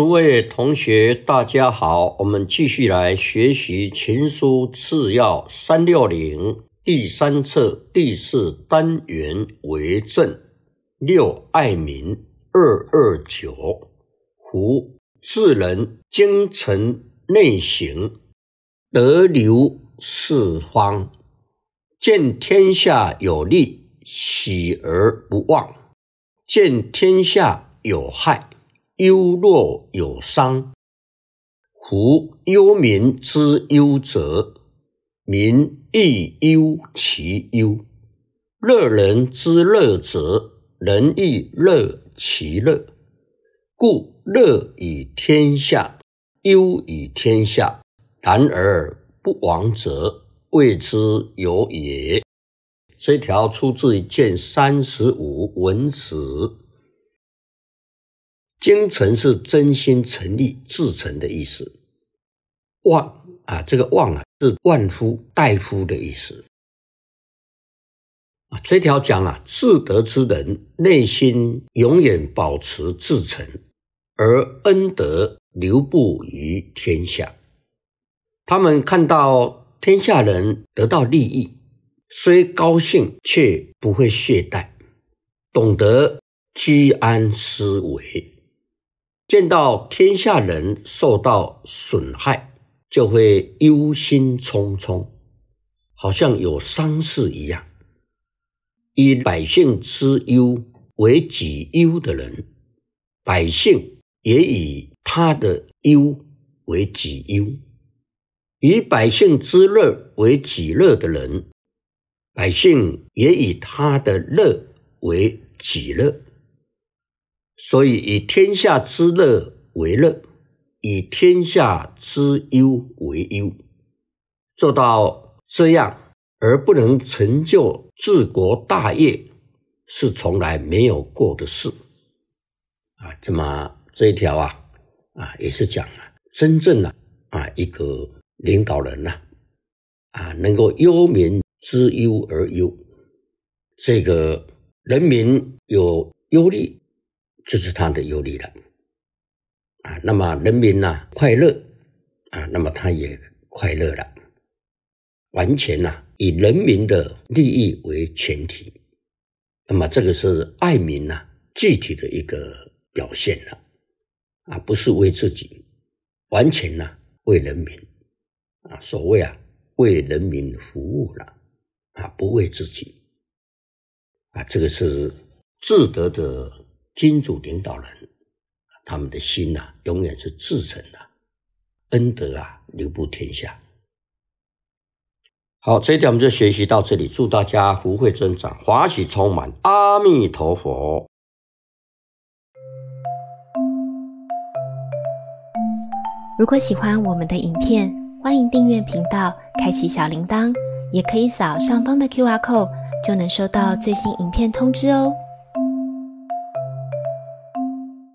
诸位同学大家好，我们继续来学习情书次要360第3册第4单元为政6爱民229胡治人精诚内省，德流四方，见天下有利，喜而不忘；见天下有害，忧若有伤。夫忧民之忧者，民亦忧其忧；乐人之乐者，人亦乐其乐。故乐以天下，忧以天下，然而不亡者，谓之有也。这条出自于卷35文子。精诚是真心诚意至诚的意思。忘这个忘是万夫大夫的意思。这条讲至德之人内心永远保持至诚，而恩德流布于天下。他们看到天下人得到利益，虽高兴却不会懈怠，懂得居安思危。见到天下人受到损害，就会忧心忡忡，好像有丧事一样。以百姓之忧为己忧的人，百姓也以他的忧为己忧；以百姓之乐为己乐的人，百姓也以他的乐为己乐。所以以天下之乐为乐，以天下之忧为忧。做到这样而不能成就治国大业，是从来没有过的事。这么这一条也是讲真正一个领导人能够忧民之忧而忧。这个人民有忧虑，就是他的忧虑了。那么人民快乐那么他也快乐了。完全以人民的利益为前提。那么这个是爱民具体的一个表现了。不是为自己，完全为人民。所谓为人民服务了。不为自己。这个是至德的君主领导人，他们的心永远是至诚的，恩德流布天下。好，这一点我们就学习到这里，祝大家福慧增长，华喜充满，阿弥陀佛。 如果喜欢我们的影片，欢迎订阅频道，开启小铃铛，也可以扫上方的 QR code，就能收到最新影片通知哦。